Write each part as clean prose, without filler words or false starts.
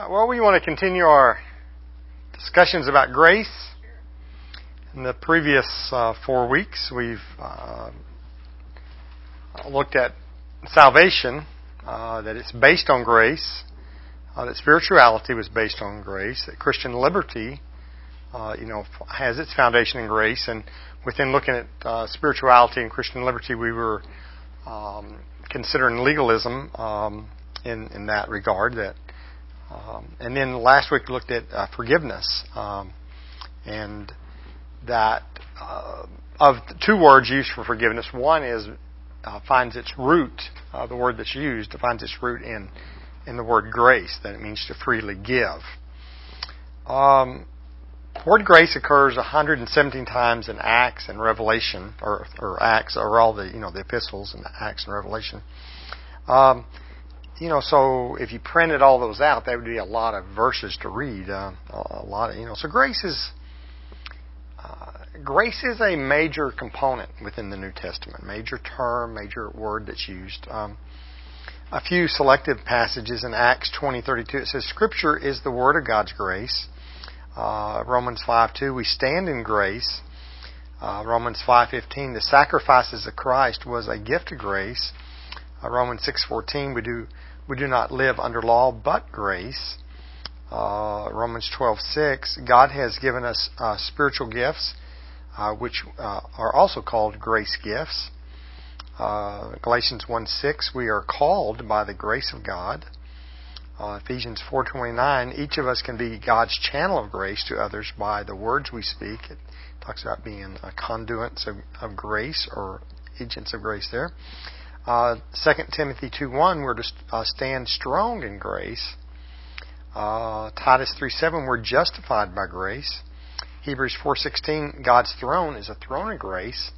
Well, we want to continue our discussions about grace. In the previous 4 weeks, we've looked at salvation, that it's based on grace, that spirituality was based on grace, that Christian liberty, has its foundation in grace, and within looking at spirituality and Christian liberty, we were considering legalism in that regard. And then last week we looked at forgiveness, and that of the two words used for forgiveness, one is finds its root. The word that's used finds its root in the word grace, that it means to freely give. The word grace occurs 117 times in Acts and Revelation, or Acts, or all the the epistles and Acts and Revelation. So if you printed all those out, that would be a lot of verses to read. So grace is a major component within the New Testament, major term, major word that's used. A few selective passages in Acts 20:32. It says, "Scripture is the word of God's grace." Romans 5:2, "We stand in grace." Romans 5:15, "The sacrifices of Christ was a gift of grace." Romans 6:14, we do not live under law but grace. Romans 12:6, "God has given us spiritual gifts, which are also called grace gifts." Galatians 1:6, "We are called by the grace of God." Ephesians 4:29, "Each of us can be God's channel of grace to others by the words we speak." It talks about being conduits of grace, or agents of grace there. 2 Timothy 2:1, we're to stand strong in grace. Titus 3:7, we're justified by grace. Hebrews 4:16, God's throne is a throne of grace.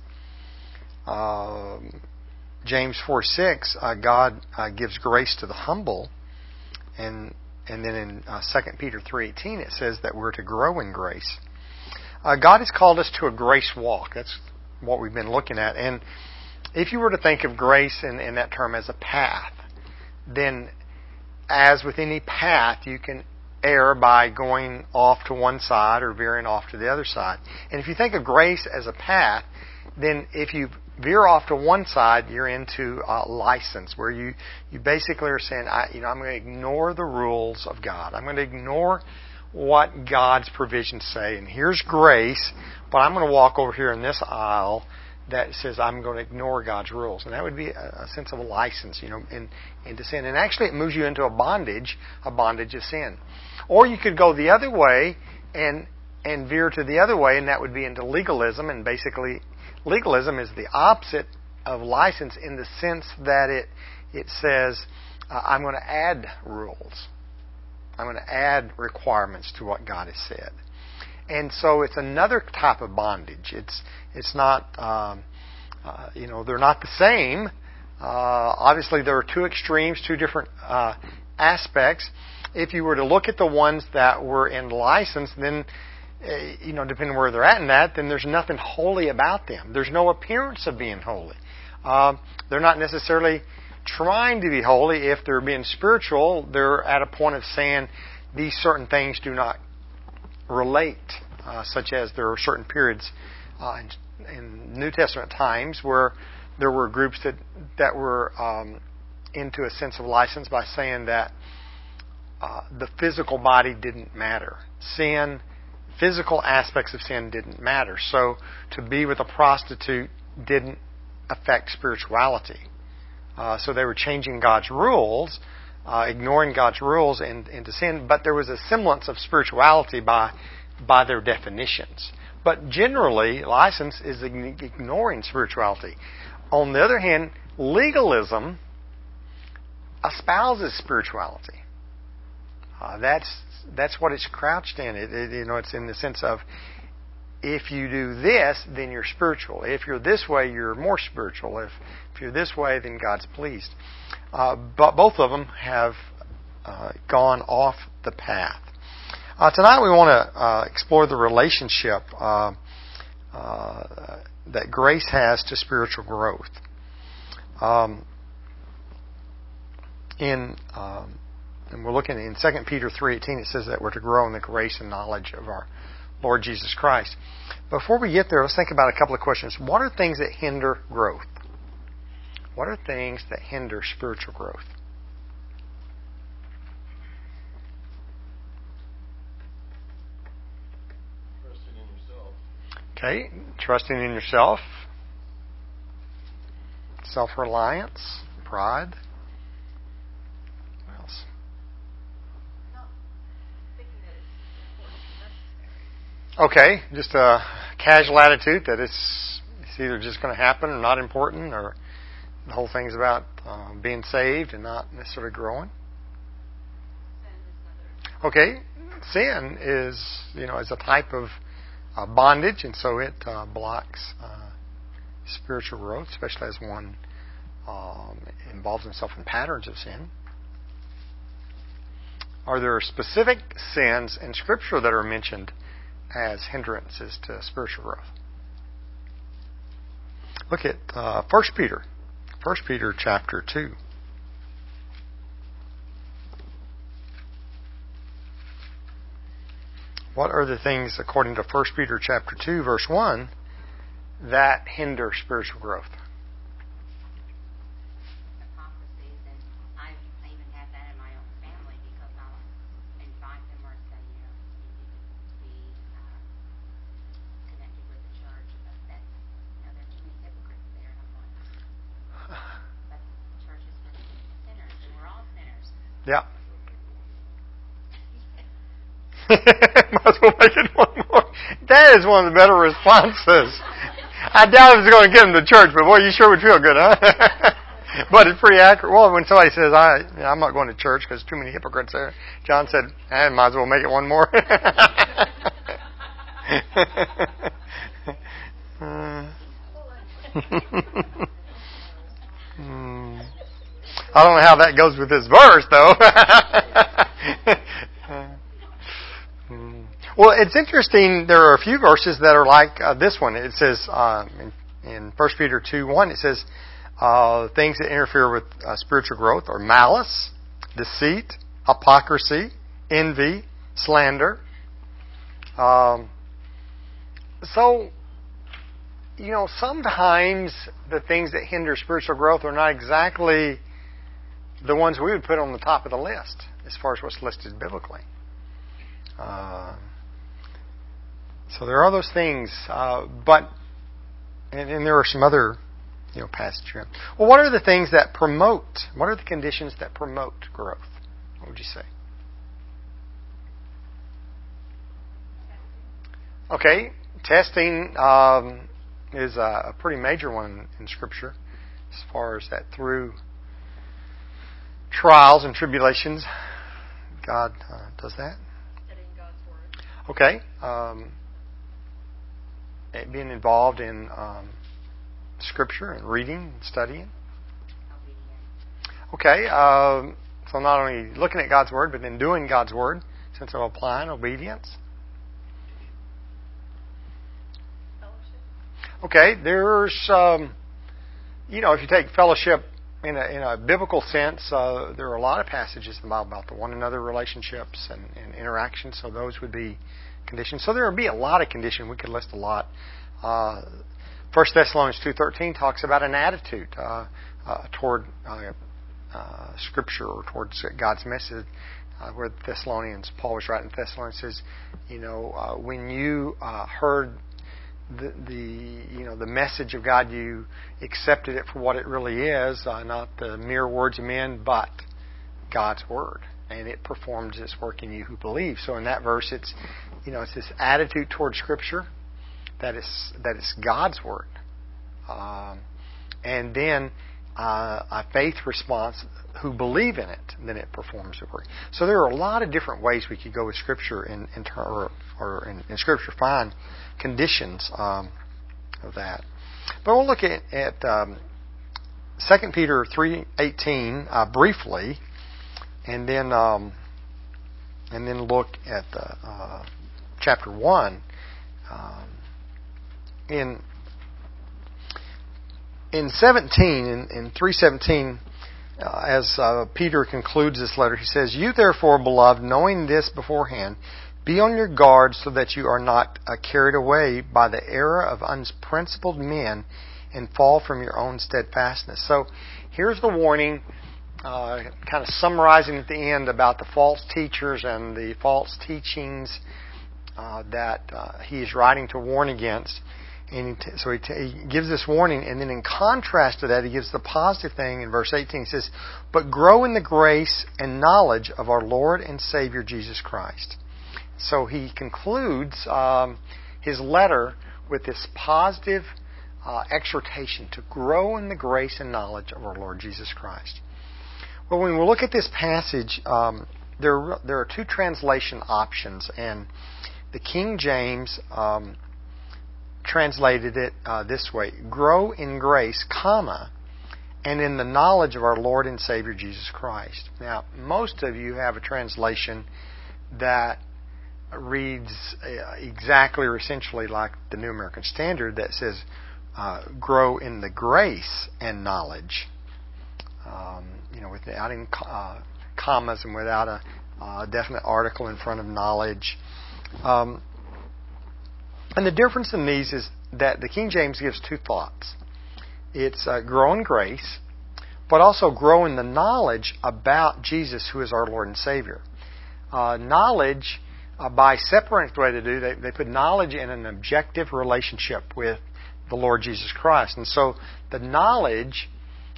James 4:6, God gives grace to the humble. And then in 2 Peter 3:18, it says that we're to grow in grace. God has called us to a grace walk. That's what we've been looking at. And if you were to think of grace in that term as a path, then as with any path, you can err by going off to one side or veering off to the other side. And if you think of grace as a path, then if you veer off to one side, you're into license, where you basically are saying, I'm going to ignore the rules of God. I'm going to ignore what God's provisions say. And here's grace, but I'm going to walk over here in this aisle that says I'm going to ignore God's rules. And that would be a sense of a license, into sin. And actually it moves you into a bondage of sin. Or you could go the other way and veer to the other way, and that would be into legalism. And basically legalism is the opposite of license in the sense that it says, I'm going to add rules. I'm going to add requirements to what God has said. And so it's another type of bondage. It's not, they're not the same. Obviously, there are two extremes, two different aspects. If you were to look at the ones that were in license, then, depending where they're at in that, then there's nothing holy about them. There's no appearance of being holy. They're not necessarily trying to be holy. If they're being spiritual, they're at a point of saying these certain things do not relate, such as there are certain periods in New Testament times where there were groups that were into a sense of license by saying that the physical body didn't matter. Physical aspects of sin didn't matter. So to be with a prostitute didn't affect spirituality. So they were changing God's rules, ignoring God's rules into sin, but there was a semblance of spirituality by their definitions. But generally, license is ignoring spirituality. On the other hand, legalism espouses spirituality. That's what it's crouched in. It's in the sense of, if you do this, then you're spiritual. If you're this way, you're more spiritual. If you're this way, then God's pleased. But both of them have gone off the path. Tonight we want to explore the relationship that grace has to spiritual growth. In and we're looking in 2 Peter 3:18. It says that we're to grow in the grace and knowledge of our Lord Jesus Christ. Before we get there, let's think about a couple of questions. What are things that hinder growth? What are things that hinder spiritual growth? Trusting in yourself. Okay, trusting in yourself. Self-reliance, pride. What else? Not thinking that it's important or necessary. Okay, just a casual attitude that it's either just going to happen or not important, or the whole thing's about being saved and not necessarily growing. Okay, sin is is a type of bondage, and so it blocks spiritual growth, especially as one involves himself in patterns of sin. Are there specific sins in Scripture that are mentioned as hindrances to spiritual growth? Look at 1 Peter. 1 Peter chapter 2. What are the things, according to 1 Peter chapter 2, verse 1, that hinder spiritual growth? Hypocrisies, and I even have that in my own family because I'll invite them or say, you need to be connected with the church, but that's, there are too many hypocrites there, and I'm like, but the church is for sinners, and we're all sinners. Yeah. Might as well make it one more. That is one of the better responses. I doubt it's going to get them to church, but boy, you sure would feel good, huh? But it's pretty accurate. Well, when somebody says, I'm not going to church because too many hypocrites there, John said, might as well make it one more. I don't know how that goes with this verse, though. Well, it's interesting. There are a few verses that are like this one. It says in 1 Peter 2:1, it says things that interfere with spiritual growth are malice, deceit, hypocrisy, envy, slander. So, sometimes the things that hinder spiritual growth are not exactly the ones we would put on the top of the list as far as what's listed biblically. So there are those things, but there are some other passages here. Well, what are the things that promote? What are the conditions that promote growth? What would you say? Okay, testing is a pretty major one in Scripture, as far as that through trials and tribulations, God does that. Studying God's Word. Okay. Being involved in Scripture and reading and studying. Okay. So not only looking at God's Word, but then doing God's Word, sense of applying obedience. Fellowship. Okay. There's, if you take fellowship in a biblical sense, there are a lot of passages in the Bible about the one another relationships and interactions. So those would be conditions. So there would be a lot of conditions. We could list a lot. 1 Thessalonians 2:13 talks about an attitude toward Scripture or towards God's message. Where Paul was writing Thessalonians says, when you heard the message of God, you accepted it for what it really is, not the mere words of men, but God's Word. And it performs its work in you who believe. So in that verse, it's this attitude towards Scripture that is God's Word, and then a faith response who believe in it, and then it performs the work. So there are a lot of different ways we could go with Scripture in Scripture find conditions of that. But we'll look at 2 Peter 3:18 briefly. And then look at chapter 1. In 17, in 3:17, as Peter concludes this letter, he says, "You therefore, beloved, knowing this beforehand, be on your guard so that you are not carried away by the error of unprincipled men and fall from your own steadfastness." So here's the warning, kind of summarizing at the end about the false teachers and the false teachings that he is writing to warn against. And so he gives this warning, and then in contrast to that, he gives the positive thing in verse 18. He says, "But grow in the grace and knowledge of our Lord and Savior Jesus Christ." So he concludes his letter with this positive exhortation to grow in the grace and knowledge of our Lord Jesus Christ. Well, when we look at this passage, there are two translation options, and the King James translated it this way: "Grow in grace, comma, and in the knowledge of our Lord and Savior Jesus Christ." Now, most of you have a translation that reads exactly or essentially like the New American Standard that says, "Grow in the grace and knowledge," without any commas and without a definite article in front of knowledge. And the difference in these is that the King James gives two thoughts. It's grow in grace, but also grow in the knowledge about Jesus, who is our Lord and Savior. Knowledge, by separating the way they do, they put knowledge in an objective relationship with the Lord Jesus Christ. And so the knowledge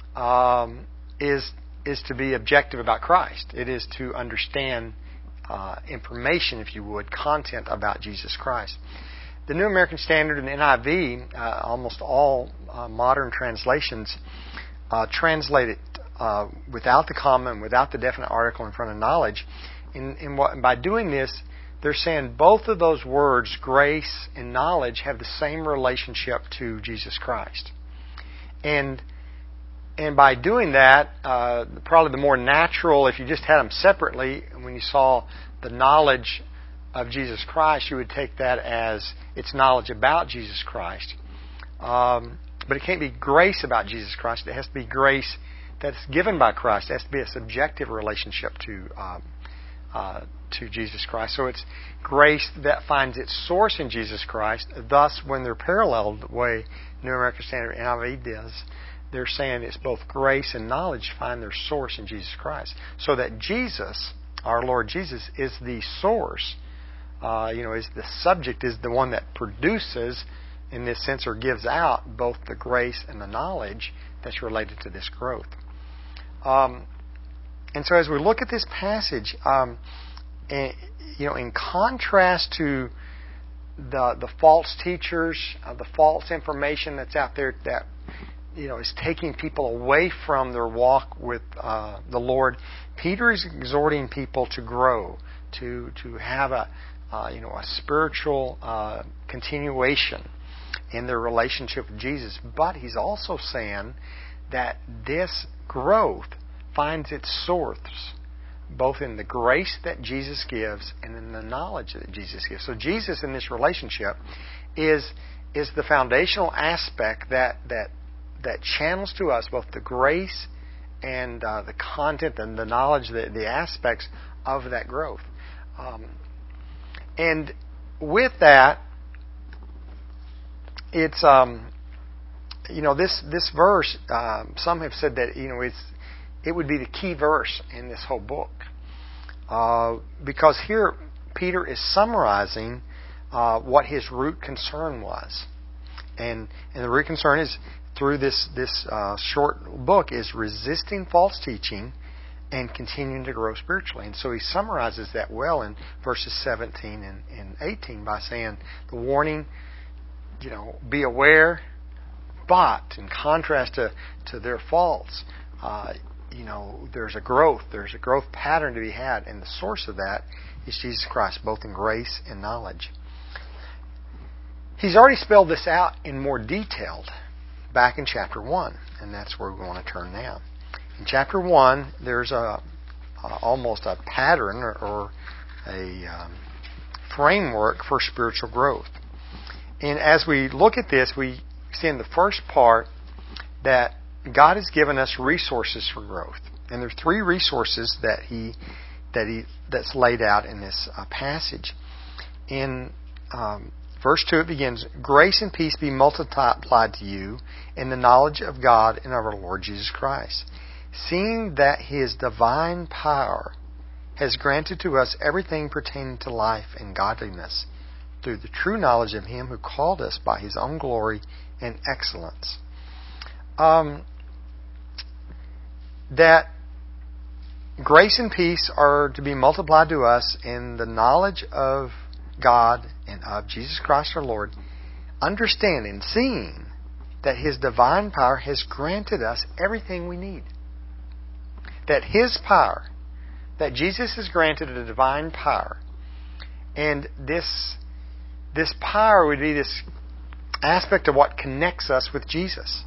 is to be objective about Christ. It is to understand information, if you would, content about Jesus Christ. The New American Standard and NIV, almost all modern translations, translate it without the comma and without the definite article in front of knowledge. And by doing this, they're saying both of those words, grace and knowledge, have the same relationship to Jesus Christ. And by doing that, probably the more natural, if you just had them separately, when you saw the knowledge of Jesus Christ, you would take that as it's knowledge about Jesus Christ. But it can't be grace about Jesus Christ. It has to be grace that's given by Christ. It has to be a subjective relationship to Jesus Christ. So it's grace that finds its source in Jesus Christ. Thus, when they're paralleled the way New American Standard NIV does, they're saying it's both grace and knowledge find their source in Jesus Christ. So that Jesus, our Lord Jesus, is the source. Is the subject, is the one that produces, in this sense, or gives out both the grace and the knowledge that's related to this growth. And so as we look at this passage, in contrast to the false teachers, the false information that's out there that is taking people away from their walk with the Lord, Peter is exhorting people to grow, to have a spiritual continuation in their relationship with Jesus. But he's also saying that this growth finds its source both in the grace that Jesus gives and in the knowledge that Jesus gives. So Jesus in this relationship is the foundational aspect that channels to us both the grace and the content and the knowledge, the aspects of that growth. And with that, it's this verse. Some have said that it would be the key verse in this whole book, because here Peter is summarizing what his root concern was, and the root concern is through this short book is resisting false teaching and continuing to grow spiritually. And so he summarizes that well in verses 17 and 18 by saying the warning, be aware, but in contrast to their faults, there's a growth pattern to be had, and the source of that is Jesus Christ, both in grace and knowledge. He's already spelled this out in more detail back in chapter 1, and that's where we want to turn now. In chapter 1, there's almost a pattern or a framework for spiritual growth. And as we look at this, we see in the first part that God has given us resources for growth. And there's three resources that's laid out in this passage. In verse 2 it begins, "Grace and peace be multiplied to you in the knowledge of God and of our Lord Jesus Christ, seeing that His divine power has granted to us everything pertaining to life and godliness through the true knowledge of Him who called us by His own glory and excellence." That grace and peace are to be multiplied to us in the knowledge of God and of Jesus Christ our Lord, understanding, seeing that His divine power has granted us everything we need. That His power, that Jesus has granted a divine power, and this power would be this aspect of what connects us with Jesus.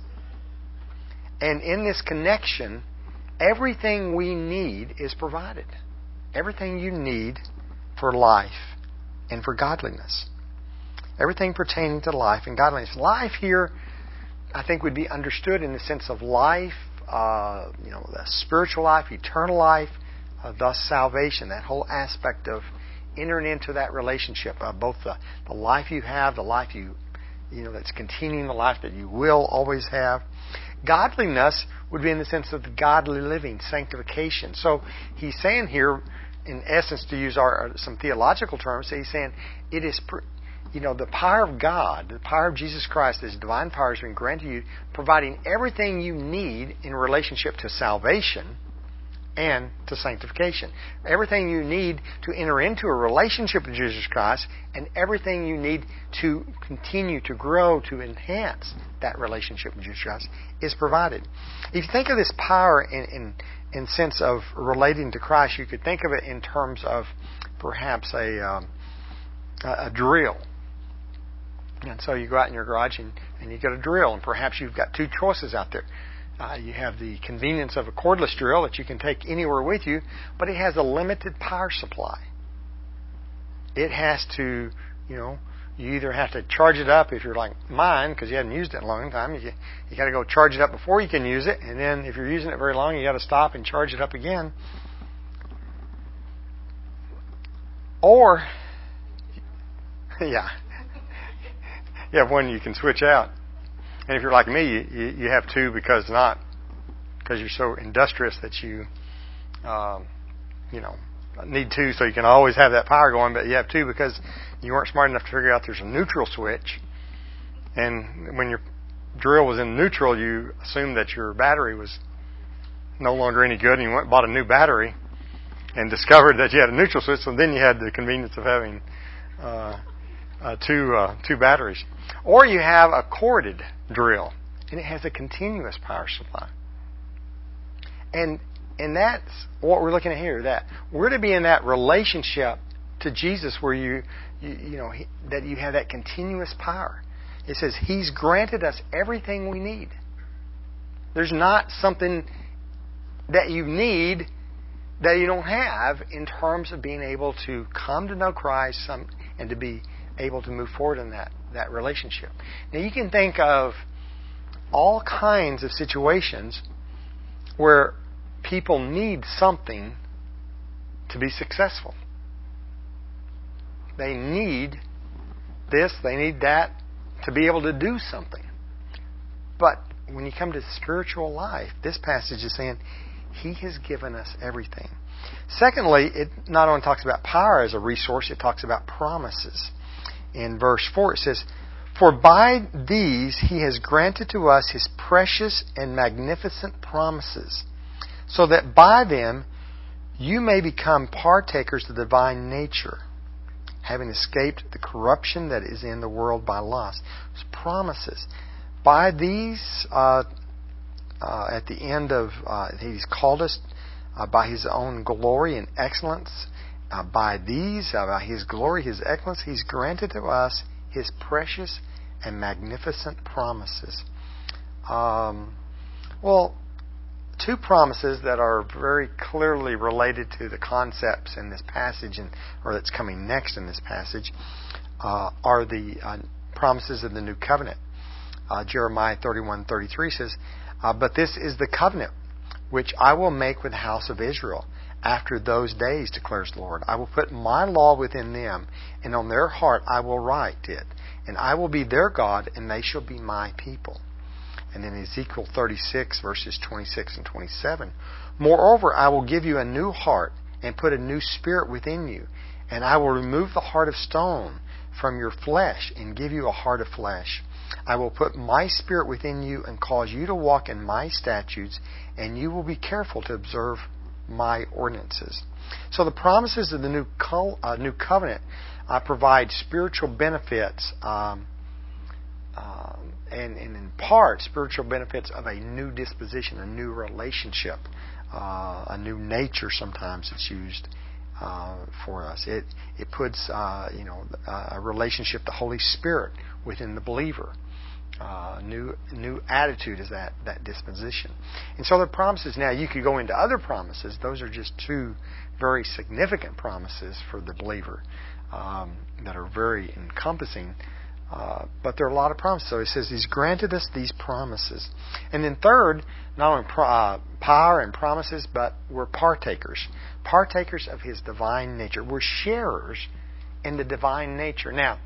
And in this connection, everything we need is provided. Everything you need for life and for godliness. Everything pertaining to life and godliness. Life here, I think, would be understood in the sense of life, the spiritual life, eternal life, thus salvation. That whole aspect of entering into that relationship of both the life you have, the life that's continuing, the life that you will always have. Godliness would be in the sense of the godly living, sanctification. So he's saying here, in essence, to use some theological terms, he's saying it is, the power of God, the power of Jesus Christ, His divine power has been granted to you, providing everything you need in relationship to salvation and to sanctification. Everything you need to enter into a relationship with Jesus Christ, and everything you need to continue to grow, to enhance that relationship with Jesus Christ, is provided. If you think of this power in sense of relating to Christ, you could think of it in terms of perhaps a drill. And so you go out in your garage and you get a drill, and perhaps you've got two choices out there. You have the convenience of a cordless drill that you can take anywhere with you, but it has a limited power supply. It has to, you either have to charge it up if you're like mine, because you haven't used it in a long time. You got to go charge it up before you can use it, and then if you're using it very long, you got to stop and charge it up again. Or, yeah, you have one you can switch out. And if you're like me, you have two because you're so industrious that you need two, so you can always have that power going. But you have two because you weren't smart enough to figure out there's a neutral switch. And when your drill was in neutral, you assumed that your battery was no longer any good, and you went and bought a new battery and discovered that you had a neutral switch. So then you had the convenience of having two batteries. Or you have a corded drill, and it has a continuous power supply. And that's what we're looking at here. That we're to be in that relationship to Jesus where that you have that continuous power. It says He's granted us everything we need. There's not something that you need that you don't have in terms of being able to come to know Christ and to be able to move forward in that relationship. Now you can think of all kinds of situations where people need something to be successful. They need this, they need that to be able to do something. But when you come to spiritual life, this passage is saying He has given us everything. Secondly, it not only talks about power as a resource, it talks about promises. In verse 4 it says, "For by these He has granted to us His precious and magnificent promises, so that by them you may become partakers of the divine nature, having escaped the corruption that is in the world by lust." It's promises. By these, at the end of, He's called us by His own glory and excellence. By these, by His glory, His excellence, He's granted to us His precious and magnificent promises. Two promises that are very clearly related to the concepts in this passage, or that's coming next in this passage, are the promises of the new covenant. Jeremiah 31:33 says, "But this is the covenant which I will make with the house of Israel. After those days, declares the Lord, I will put my law within them, and on their heart I will write it. And I will be their God, and they shall be my people. And then Ezekiel 36, verses 26 and 27. Moreover, I will give you a new heart, and put a new spirit within you. And I will remove the heart of stone from your flesh, and give you a heart of flesh. I will put my spirit within you, and cause you to walk in my statutes, and you will be careful to observe my ordinances. So the promises of the new covenant provide spiritual benefits, and in part spiritual benefits of a new disposition, a new relationship, a new nature. Sometimes it's used for us. It puts a relationship, the Holy Spirit within the believer. New attitude is that disposition. And so the promises, now you could go into other promises. Those are just two very significant promises for the believer that are very encompassing. But there are a lot of promises. So he says He's granted us these promises. And then third, not only power and promises, but we're partakers. Partakers of His divine nature. We're sharers in the divine nature. Now,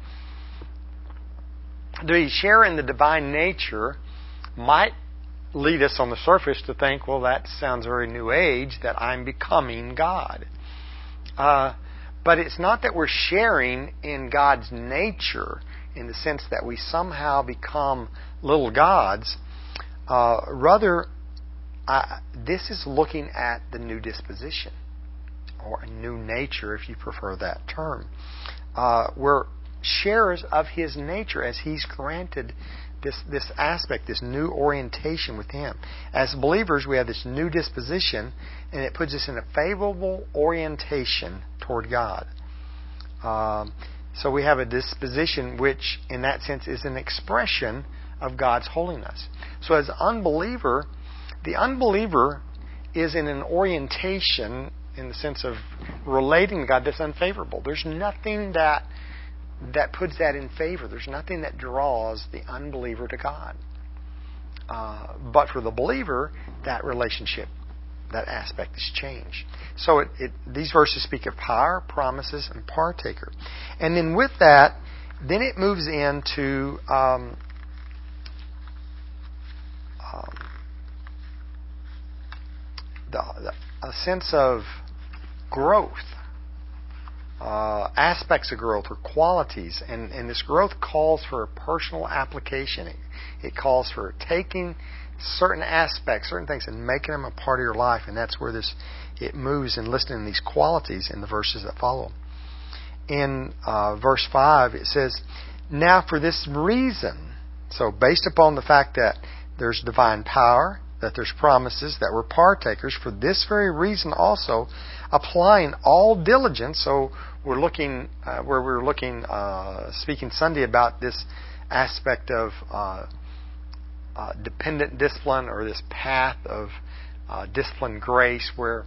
to share in the divine nature might lead us on the surface to think, well, that sounds very New Age, that I'm becoming God. But it's not that we're sharing in God's nature in the sense that we somehow become little gods. Rather, this is looking at the new disposition, or a new nature, if you prefer that term. We're sharers of His nature as He's granted this aspect, this new orientation with Him. As believers, we have this new disposition, and it puts us in a favorable orientation toward God. So we have a disposition which, in that sense, is an expression of God's holiness. So as an unbeliever, the unbeliever is in an orientation in the sense of relating to God that's unfavorable. There's nothing that puts that in favor. There's nothing that draws the unbeliever to God. But for the believer, that relationship, that aspect is changed. So these verses speak of power, promises, and partaker. And then with that, then it moves into a sense of growth. Aspects of growth or qualities, and this growth calls for a personal application. It calls for taking certain aspects, certain things, and making them a part of your life, and that's where it moves in listing these qualities in the verses that follow. In verse 5, it says, "Now for this reason," so based upon the fact that there's divine power, that there's promises, that we're partakers, for this very reason also, applying all diligence. So we're looking where we were looking, speaking Sunday about this aspect of dependent discipline, or this path of disciplined grace, where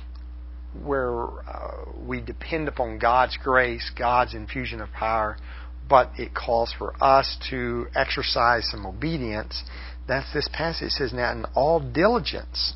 we depend upon God's grace, God's infusion of power, but it calls for us to exercise some obedience. That's this passage. It says, "Now in all diligence,"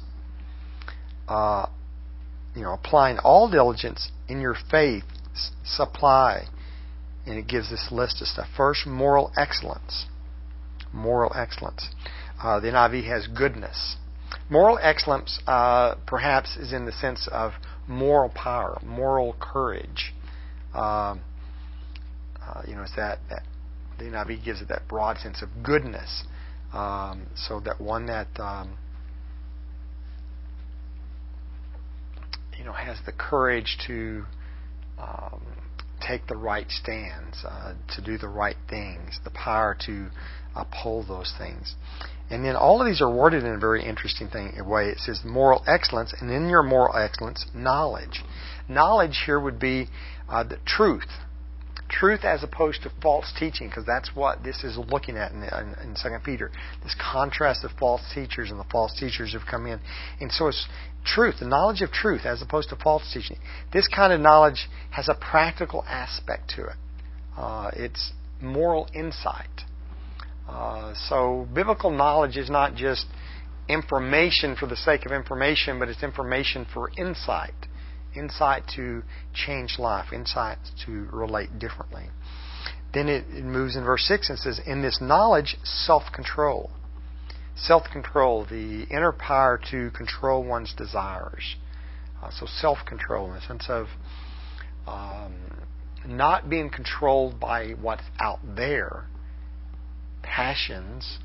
applying all diligence in your faith, supply, and it gives this list of stuff. First, moral excellence. Moral excellence. The NIV has goodness. Moral excellence, perhaps, is in the sense of moral power, moral courage. It's that the NIV gives it that broad sense of goodness. So that one that has the courage to take the right stands, to do the right things, the power to uphold those things. And then all of these are worded in a very interesting way. It says moral excellence, and in your moral excellence, knowledge. Knowledge here would be the truth. Truth as opposed to false teaching, because that's what this is looking at in 2 Peter. This contrast of false teachers, and the false teachers have come in. And so it's truth, the knowledge of truth as opposed to false teaching. This kind of knowledge has a practical aspect to it. It's moral insight. So biblical knowledge is not just information for the sake of information, but it's information for insight. Insight to change life. Insight to relate differently. Then it moves in verse 6 and says, in this knowledge, self-control. Self-control, the inner power to control one's desires. So self-control in the sense of not being controlled by what's out there, passions,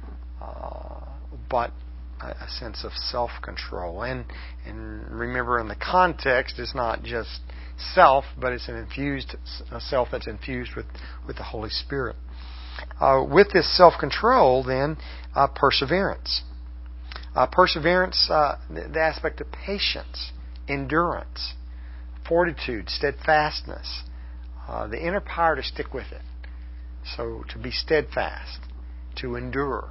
but a sense of self-control. And remember, in the context, it's not just self, but it's a self that's infused with the Holy Spirit. With this self-control, then, perseverance. Perseverance, the aspect of patience, endurance, fortitude, steadfastness, the inner power to stick with it. So to be steadfast, to endure.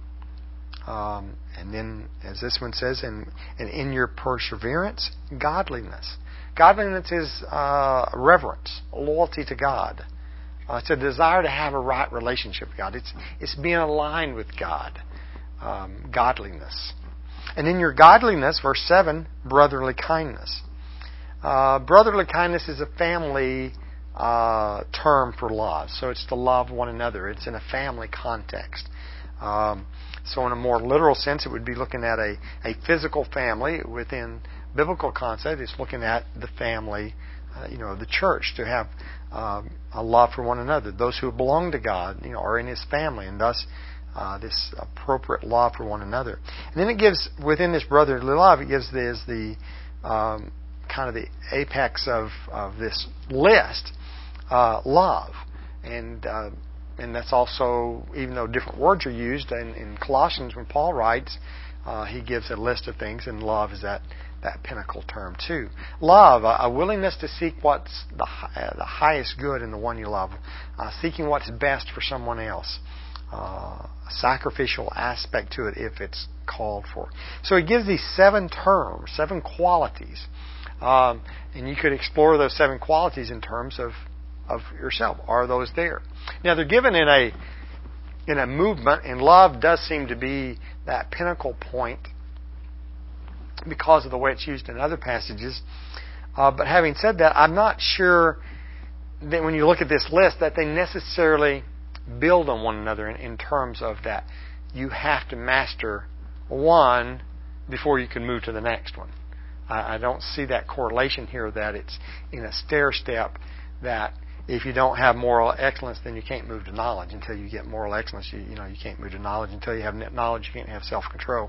And then, as this one says, and in your perseverance, godliness. Godliness is reverence, loyalty to God. It's a desire to have a right relationship with God. It's being aligned with God. Godliness. And in your godliness, verse 7, brotherly kindness. Brotherly kindness is a family term for love. So it's to love one another. It's in a family context. So in a more literal sense, it would be looking at a physical family. Within biblical concept, it's looking at the family, the church, to have a love for one another. Those who belong to God, are in His family, and thus this appropriate love for one another. And then it gives, within this brotherly love, it gives the kind of the apex of this list, love. And that's also, even though different words are used in Colossians when Paul writes, he gives a list of things, and love is that pinnacle term too. Love, a willingness to seek what's the highest good in the one you love, seeking what's best for someone else, a sacrificial aspect to it if it's called for. So he gives these 7 terms, 7 qualities, and you could explore those 7 qualities in terms of yourself. Are those there? Now they're given in a movement, and love does seem to be that pinnacle point because of the way it's used in other passages. But having said that, I'm not sure that when you look at this list that they necessarily build on one another in terms of that you have to master one before you can move to the next one. I don't see that correlation here, that it's in a stair step, that if you don't have moral excellence, then you can't move to knowledge. Until you get moral excellence, you can't move to knowledge. Until you have knowledge, you can't have self-control.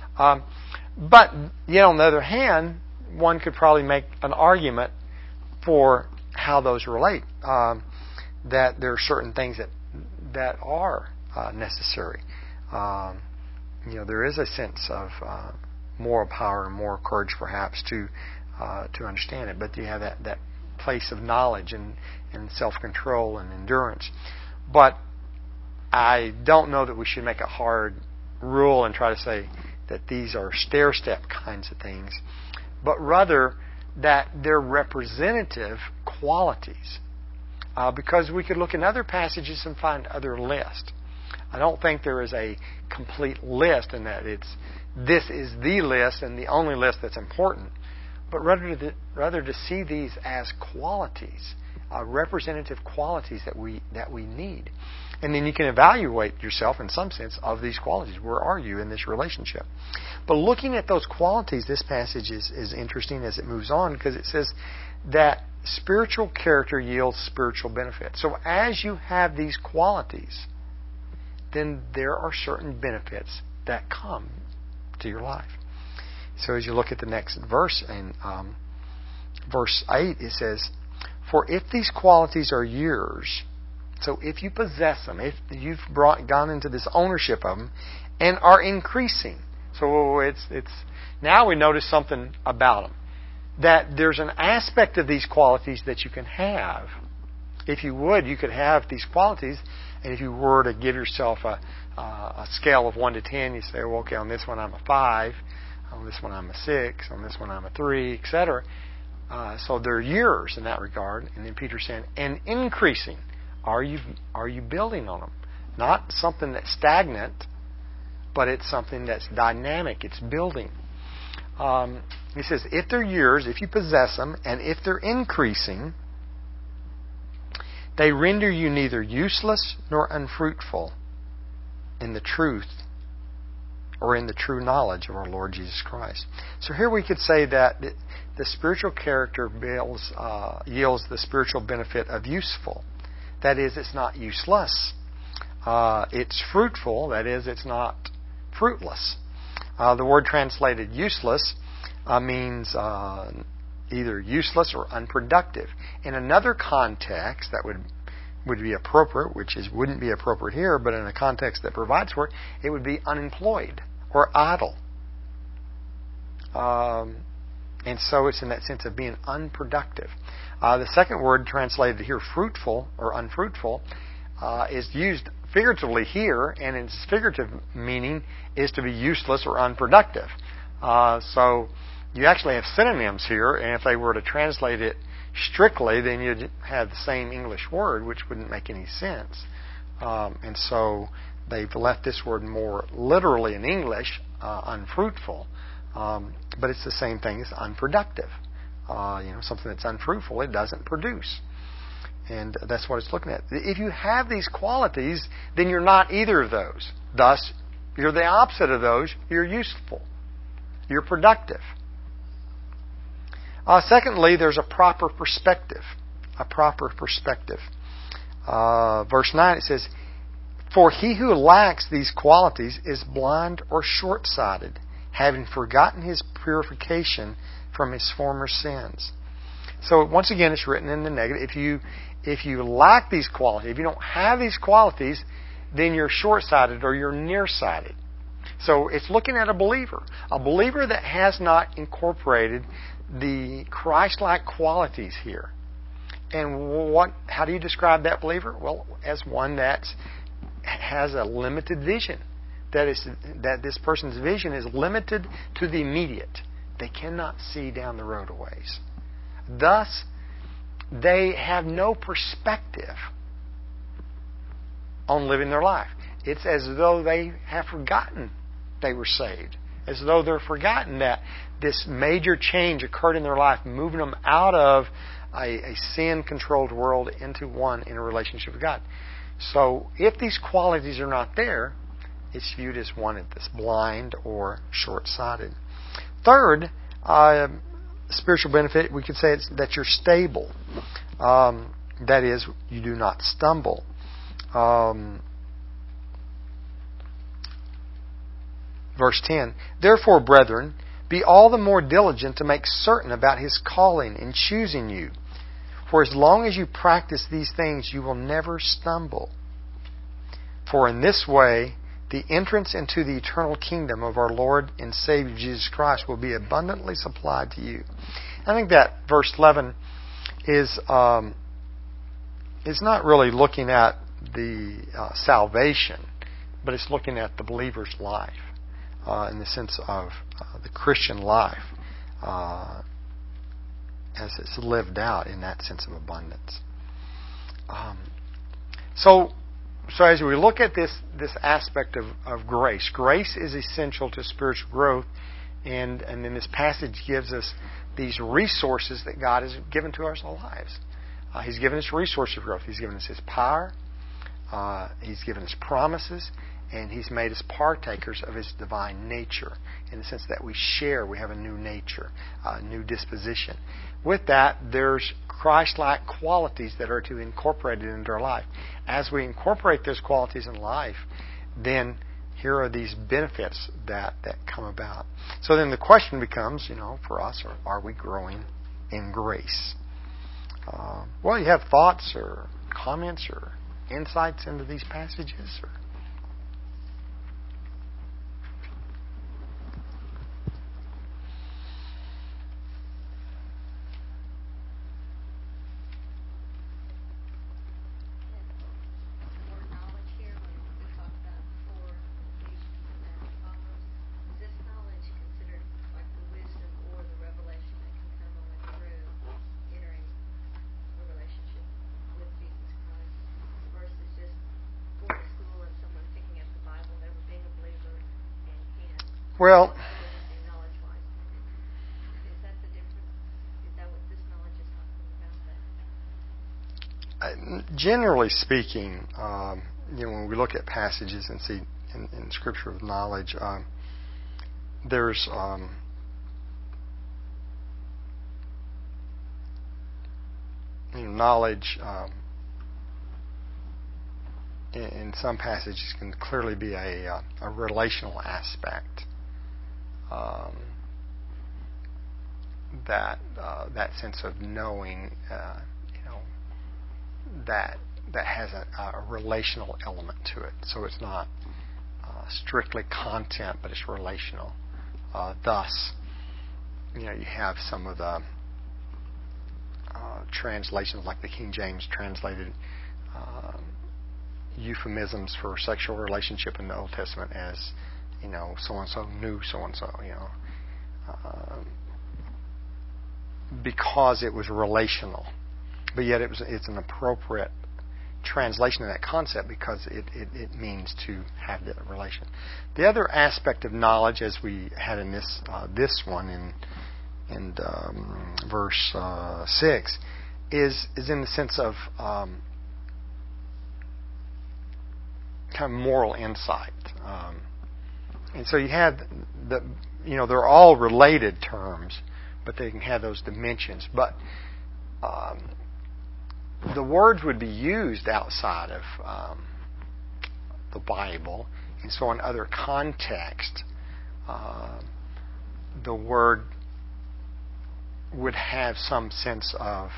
But yet, on the other hand, one could probably make an argument for how those relate. That there are certain things that are necessary. There is a sense of moral power and moral courage, perhaps, to understand it. But you have that place of knowledge and self-control and endurance. But I don't know that we should make a hard rule and try to say that these are stair-step kinds of things, but rather that they're representative qualities. Because we could look in other passages and find other lists. I don't think there is a complete list in that this is the list and the only list that's important, but rather to see these as qualities, representative qualities that we need. And then you can evaluate yourself in some sense of these qualities. Where are you in this relationship? But looking at those qualities, this passage is interesting as it moves on, because it says that spiritual character yields spiritual benefit. So as you have these qualities, then there are certain benefits that come to your life. So as you look at the next verse, in verse 8, it says, "For if these qualities are yours," so if you possess them, if you've gone into this ownership of them, and are increasing. So it's now we notice something about them. That there's an aspect of these qualities that you can have. If you would, you could have these qualities, and if you were to give yourself a scale of 1 to 10, you say, well, okay, on this one I'm a 5, on this one I'm a 6, on this one I'm a 3, etc. So they're yours in that regard. And then Peter's saying, and increasing. Are you building on them? Not something that's stagnant, but it's something that's dynamic. It's building. He says, if they're yours, if you possess them, and if they're increasing, they render you neither useless nor unfruitful in the truth or in the true knowledge of our Lord Jesus Christ. So here we could say that the spiritual character yields the spiritual benefit of useful. That is, it's not useless. It's fruitful. That is, it's not fruitless. The word translated useless means either useless or unproductive. In another context that would be appropriate, wouldn't be appropriate here, but in a context that provides for it, it would be unemployed or idle. And so it's in that sense of being unproductive. The second word translated here, fruitful or unfruitful, is used figuratively here, and its figurative meaning is to be useless or unproductive. So you actually have synonyms here, and if they were to translate it strictly, then you'd have the same English word, which wouldn't make any sense. And so they've left this word more literally in English, unfruitful. But it's the same thing as unproductive. Something that's unfruitful, it doesn't produce. And that's what it's looking at. If you have these qualities, then you're not either of those. Thus, you're the opposite of those. You're useful. You're productive. Secondly, there's a proper perspective. A proper perspective. Verse 9, it says, "For he who lacks these qualities is blind or short-sighted, having forgotten his purification from his former sins." So once again, it's written in the negative. If you lack these qualities, if you don't have these qualities, then you're short-sighted or you're nearsighted. So it's looking at a believer that has not incorporated the Christ-like qualities here. And how do you describe that believer? Well, as one that has a limited vision. That this person's vision is limited to the immediate. They cannot see down the road a ways. Thus, they have no perspective on living their life. It's as though they have forgotten they were saved. As though they're forgotten that this major change occurred in their life, moving them out of a sin-controlled world into one in a relationship with God. So, if these qualities are not there, it's viewed as one that's blind or short-sighted. Third, spiritual benefit, we could say it's that you're stable. That is, you do not stumble. Verse 10, "Therefore, brethren, be all the more diligent to make certain about His calling and choosing you. For as long as you practice these things, you will never stumble. For in this way, the entrance into the eternal kingdom of our Lord and Savior Jesus Christ will be abundantly supplied to you." I think that verse 11 is not really looking at the salvation, but it's looking at the believer's life in the sense of the Christian life as it's lived out in that sense of abundance. So as we look at this aspect of grace is essential to spiritual growth, and then this passage gives us these resources that God has given to our lives. He's given us resources of growth. He's given us His power. He's given us promises, and He's made us partakers of His divine nature in the sense that we have a new nature, a new disposition. With that, there's Christ-like qualities that are to incorporate it into our life. As we incorporate those qualities in life, then here are these benefits that come about. So then the question becomes, for us, are we growing in grace? Well, you have thoughts or comments or insights into these passages? Or? Well, What they say knowledge-wise. Is that the difference? Is that what this knowledge is talking about? generally speaking, when we look at passages and see in Scripture of knowledge, there's knowledge in some passages can clearly be a relational aspect. That sense of knowing, that has a relational element to it. So it's not strictly content, but it's relational. Thus, you have some of the translations, like the King James translated euphemisms for sexual relationship in the Old Testament as, so and so knew so and so, because it was relational. But yet it's an appropriate translation of that concept because it means to have the relation. The other aspect of knowledge, as we had in this one in verse 6, is in the sense of kind of moral insight. And so you have they're all related terms, but they can have those dimensions. But the words would be used outside of the Bible, and so in other contexts, the word would have some sense of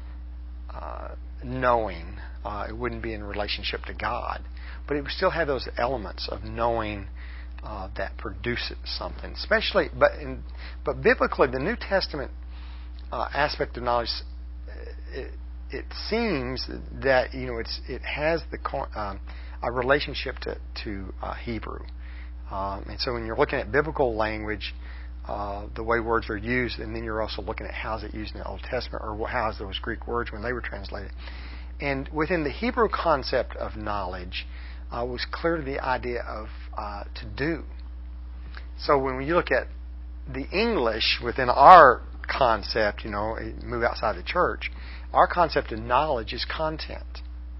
knowing. It wouldn't be in relationship to God, but it would still have those elements of knowing that produces something. Especially, but biblically, the New Testament aspect of knowledge, it seems that it has a relationship to Hebrew, and so when you're looking at biblical language, the way words are used, and then you're also looking at how is it used in the Old Testament, or how is those Greek words when they were translated. And within the Hebrew concept of knowledge was clearly the idea of to do. So when you look at the English within our concept, move outside the church, our concept of knowledge is content.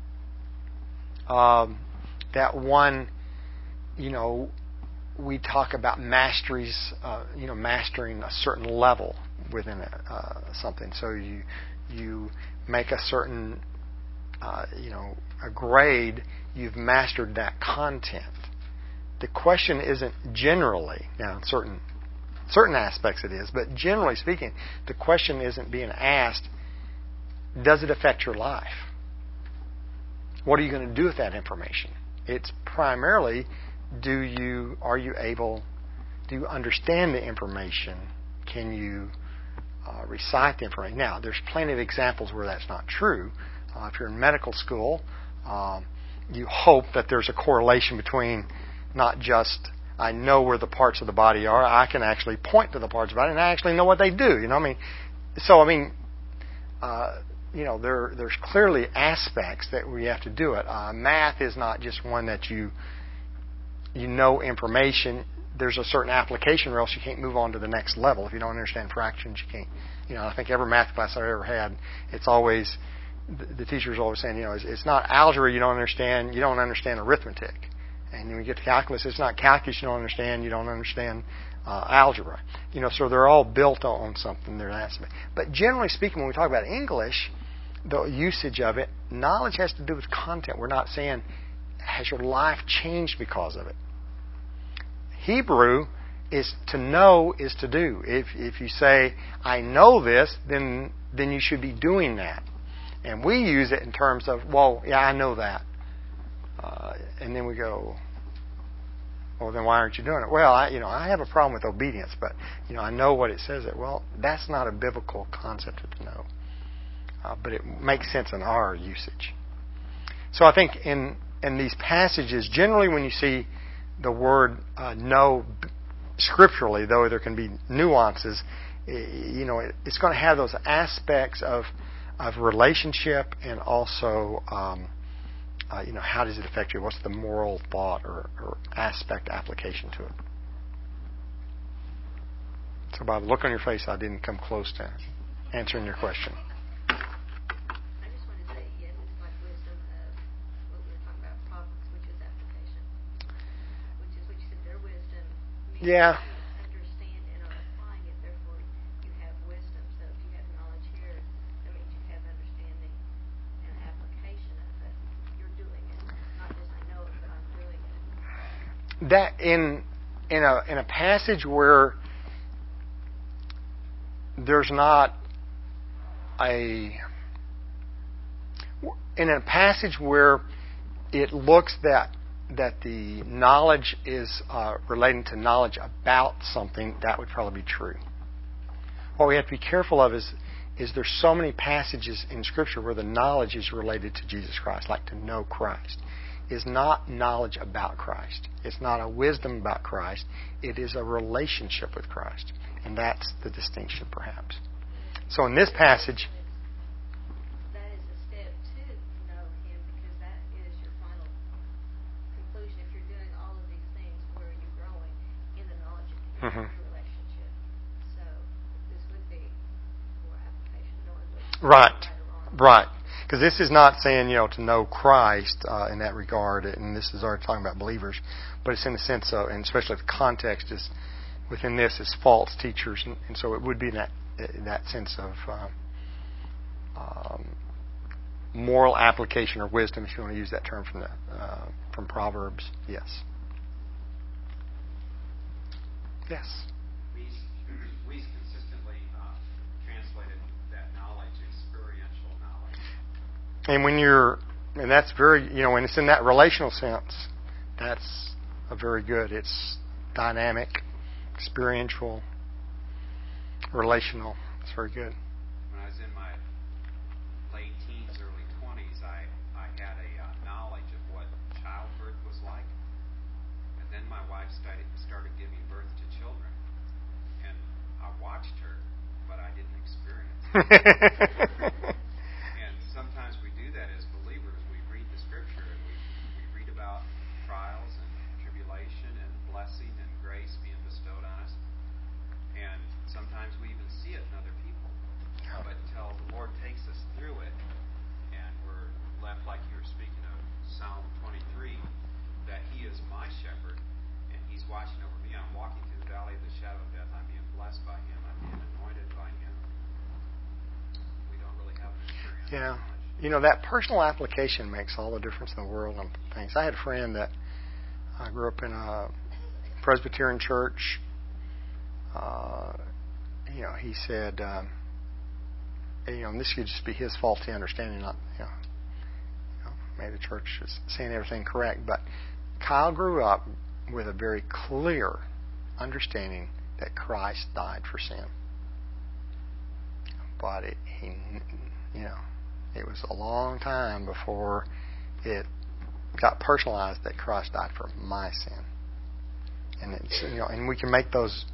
That one, we talk about masteries, mastering a certain level within something. So you make a certain, a grade, you've mastered that content. The question isn't generally, now in certain aspects it is, but generally speaking, the question isn't being asked, does it affect your life? What are you going to do with that information? It's primarily, do you understand the information? Can you recite the information? Now, there's plenty of examples where that's not true. If you're in medical school, you hope that there's a correlation between not just I know where the parts of the body are, I can actually point to the parts of the body, and I actually know what they do. There's clearly aspects that we have to do it. Math is not just one that you know information. There's a certain application, or else you can't move on to the next level. If you don't understand fractions, you can't. I think every math class I've ever had, it's always the teacher's always saying, it's not algebra you don't understand arithmetic. And when you get to calculus, it's not calculus you don't understand algebra. So they're all built on something. They're aspect. But generally speaking, when we talk about English, the usage of it, knowledge has to do with content. We're not saying, has your life changed because of it? Hebrew is to know is to do. If you say, I know this, then you should be doing that. And we use it in terms of, well, yeah, I know that. And then we go, well, then why aren't you doing it? Well, I have a problem with obedience, but I know what it says. Well, that's not a biblical concept to know, but it makes sense in our usage. So I think in these passages, generally when you see the word know scripturally, though there can be nuances, it's going to have those aspects of relationship and also. How does it affect you? What's the moral thought or aspect application to it? So by the look on your face, I didn't come close to answering your question. I just want to say, yes, it's like wisdom of what we were talking about, Proverbs, which is application, which is what you said, their wisdom means Yeah. you understand and are applying it, therefore you have wisdom. So if you have knowledge here, that means you have understanding and application of it. You're doing it. Not just I know it, but I'm doing it. That in a passage where there's not in a passage where it looks that the knowledge is relating to knowledge about something, that would probably be true. What we have to be careful of is there's so many passages in Scripture where the knowledge is related to Jesus Christ, like to know Christ. Is not knowledge about Christ. It's not a wisdom about Christ. It is a relationship with Christ. And that's the distinction, perhaps. So in this passage, That is a step to know Him, because that is your final conclusion. If you're doing all of these things, where are you growing in the knowledge of Him, Mhm. your relationship? So this would be more application, knowing what's right, or wrong. right. Because this is not saying, to know Christ in that regard, and this is already talking about believers, but it's in the sense of, and especially the context is within this is false teachers, and so it would be that sense of moral application or wisdom, if you want to use that term from Proverbs. Yes. Yes. We consistently translated that knowledge, experiential knowledge. And that's very, when it's in that relational sense, that's a very good. It's dynamic, experiential, relational. It's very good. When I was in my late teens, early 20s, I had a knowledge of what childbirth was like. And then my wife started giving birth to children. And I watched her, but I didn't experience it. And sometimes we do that as believers. We read the Scripture and we read about trials and tribulation and blessing and grace being bestowed on us. And sometimes we even see it in other people. But until the Lord takes us through it and we're left, like you were speaking of Psalm 23, that He is my shepherd and He's watching over me. I'm walking through the valley of the shadow of death. I'm being blessed by Him. I'm being anointed by Him. We don't really have an experience. Yeah. That personal application makes all the difference in the world on things. I had a friend that grew up in a Presbyterian church. He said, and this could just be his faulty understanding, not, maybe the church is saying everything correct, but Kyle grew up with a very clear understanding that Christ died for sin. But it was a long time before it got personalized that Christ died for my sin. And it's, and we can make those,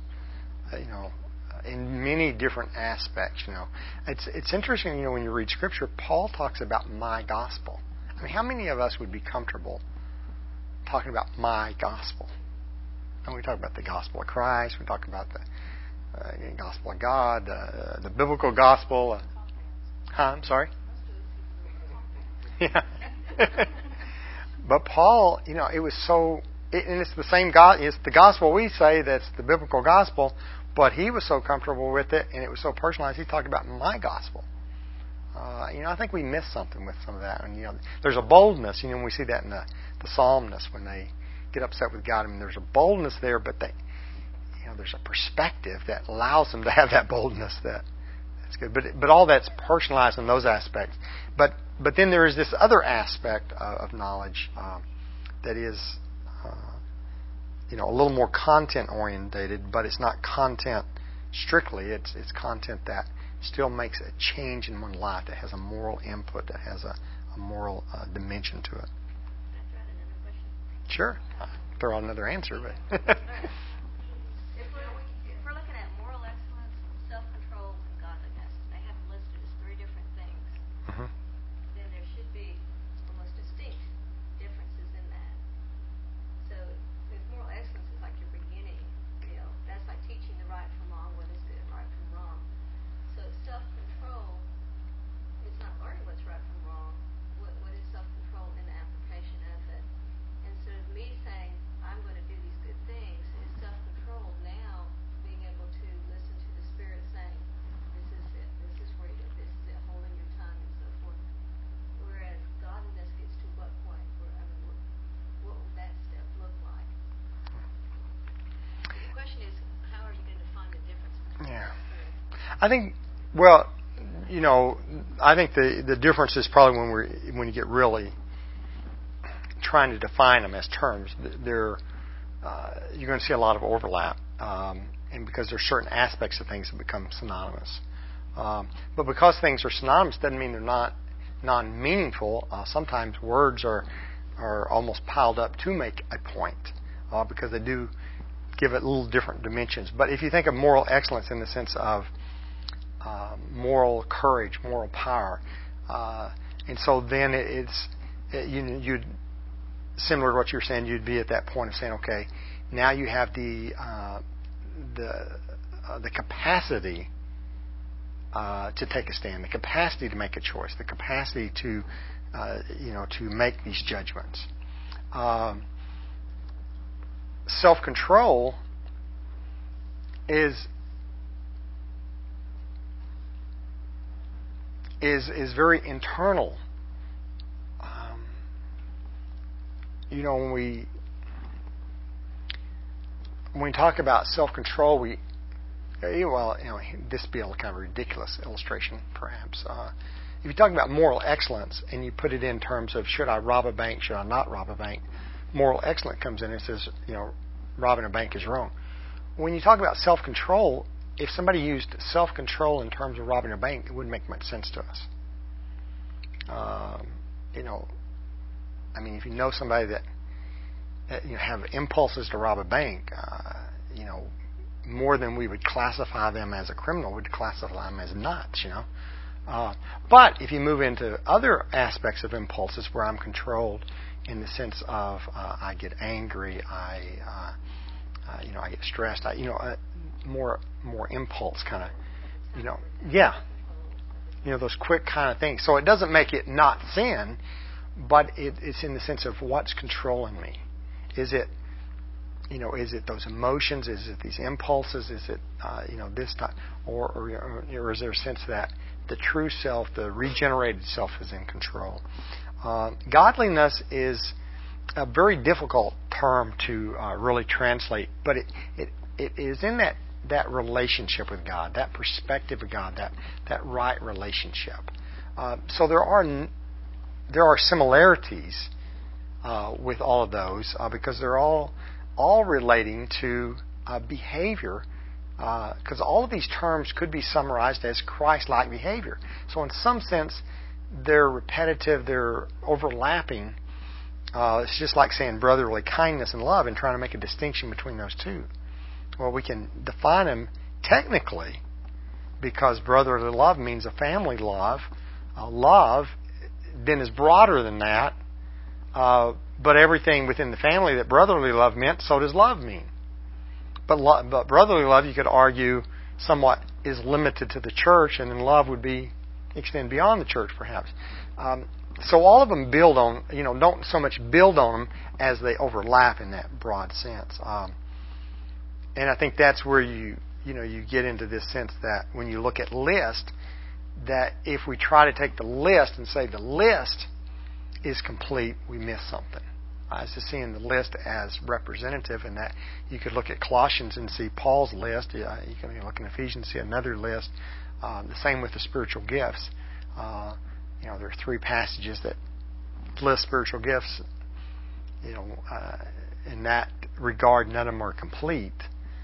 in many different aspects. It's interesting. When you read Scripture, Paul talks about my gospel. I mean, how many of us would be comfortable talking about my gospel? And we talk about the gospel of Christ. We talk about the gospel of God, the biblical gospel. I'm sorry. Yeah. But Paul, it was so, and it's the same God. It's the gospel we say that's the biblical gospel, but he was so comfortable with it, and it was so personalized. He talked about my gospel. I think we miss something with some of that. And there's a boldness. When we see that in the psalmists when they get upset with God. I mean, there's a boldness there, but there's a perspective that allows them to have that boldness. That's good. But all that's personalized in those aspects. But then there is this other aspect of knowledge that is a little more content orientated, but it's not content strictly. It's content that still makes a change in one's life, that has a moral input, that has a moral dimension to it. Can I throw out another question? Sure. I'll throw out another answer, but If we're looking at moral excellence, self-control, and godliness, they have them listed as three different things. Mhm. Then there should be almost distinct differences in that. So if moral excellence is like your beginning, that's like teaching the right from wrong, what is I think, well, I think the difference is probably when you get really trying to define them as terms. You're going to see a lot of overlap, and because there's certain aspects of things that become synonymous. But because things are synonymous doesn't mean they're not non-meaningful. Sometimes words are almost piled up to make a point because they do give it little different dimensions. But if you think of moral excellence in the sense of moral courage, moral power, and so then you'd similar to what you're saying, you'd be at that point of saying, okay, now you have the capacity to take a stand, the capacity to make a choice, the capacity to make these judgments. Self-control is very internal. When we talk about self-control, this would be a kind of ridiculous illustration, perhaps. If you talk about moral excellence and you put it in terms of should I rob a bank, should I not rob a bank, moral excellence comes in and says, robbing a bank is wrong. When you talk about self-control, if somebody used self-control in terms of robbing a bank, it wouldn't make much sense to us. If you know somebody that have impulses to rob a bank, more than we would classify them as a criminal, we'd classify them as nuts, But if you move into other aspects of impulses where I'm controlled in the sense of I get angry, I get stressed, more impulse kind of, those quick kind of things. So it doesn't make it not sin, but it's in the sense of what's controlling me. Is it those emotions? Is it these impulses? Is it this type, or is there a sense that the true self, the regenerated self, is in control? Godliness is a very difficult term to really translate, but it is in that relationship with God, that perspective of God, that right relationship. So there are similarities with all of those because they're all relating to behavior, because all of these terms could be summarized as Christ-like behavior. So in some sense, they're repetitive, they're overlapping. It's just like saying brotherly kindness and love and trying to make a distinction between those two. Well, we can define them technically because brotherly love means a family love. Love then is broader than that. But everything within the family that brotherly love meant, so does love mean. But brotherly love, you could argue, somewhat is limited to the church, and then love would extend beyond the church, perhaps. So all of them build on, don't so much build on them as they overlap in that broad sense. And I think that's where you get into this sense that when you look at list, that if we try to take the list and say the list is complete, we miss something. It's just seeing the list as representative, and that you could look at Colossians and see Paul's list. You can look in Ephesians and see another list. The same with the spiritual gifts. There are 3 passages that list spiritual gifts. In that regard, none of them are complete.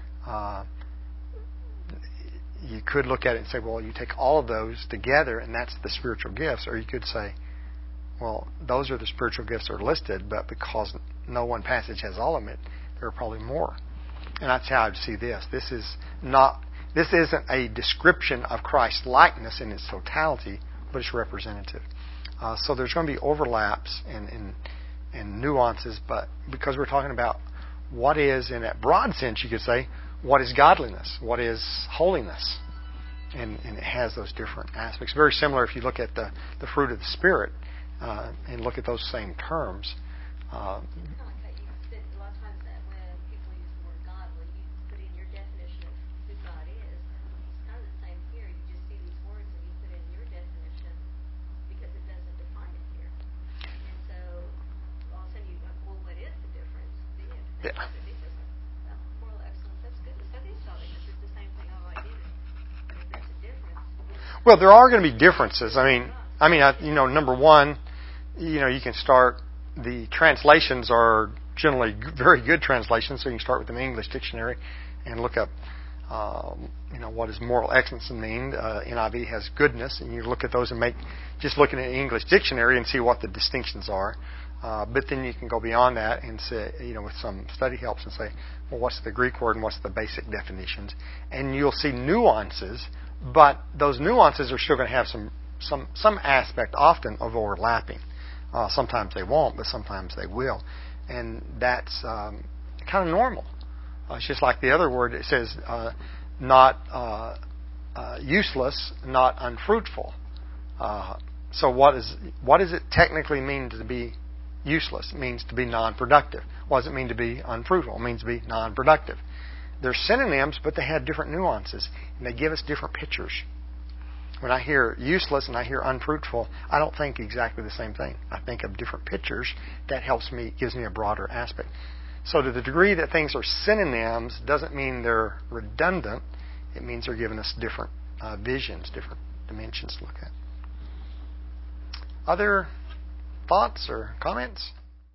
You could look at it and say, well, you take all of those together, and that's the spiritual gifts. Or you could say, well, those are the spiritual gifts that are listed, but because no one passage has all of them, there are probably more. And that's how I see this. This isn't a description of Christ's likeness in its totality, but it's representative. So there's going to be overlaps and nuances, but because we're talking about what is, in that broad sense, you could say, what is godliness? What is holiness? And it has those different aspects. Very similar if you look at the fruit of the Spirit and look at those same terms. Kind of like that. You said a lot of times that when people use the word godly, you put in your definition of who God is. It's kind of the same here. You just see these words and you put in your definition because it doesn't define it here. And so all of a sudden you go, well, what is the difference? Yeah. Moral excellence, that's goodness. That is solid because it's the same thing. Oh, I get it. If there's a difference, Well, there are going to be differences. Number one, you can start. The translations are generally very good translations, so you can start with an English dictionary and look up, what does moral excellence mean. NIV has goodness, and you look at those and just looking at an English dictionary and see what the distinctions are. But then you can go beyond that and say, with some study helps and say, well, what's the Greek word and what's the basic definitions? And you'll see nuances, but those nuances are still going to have some aspect often of overlapping. Sometimes they won't, but sometimes they will. And that's kind of normal. It's just like the other word. It says not useless, not unfruitful. So what does it technically mean to be useless? It means to be non-productive. What does it mean to be unfruitful? It means to be non-productive. They're synonyms, but they have different nuances, and they give us different pictures. When I hear useless and I hear unfruitful, I don't think exactly the same thing. I think of different pictures. That gives me a broader aspect. So to the degree that things are synonyms doesn't mean they're redundant. It means they're giving us different visions, different dimensions to look at. Other thoughts or comments?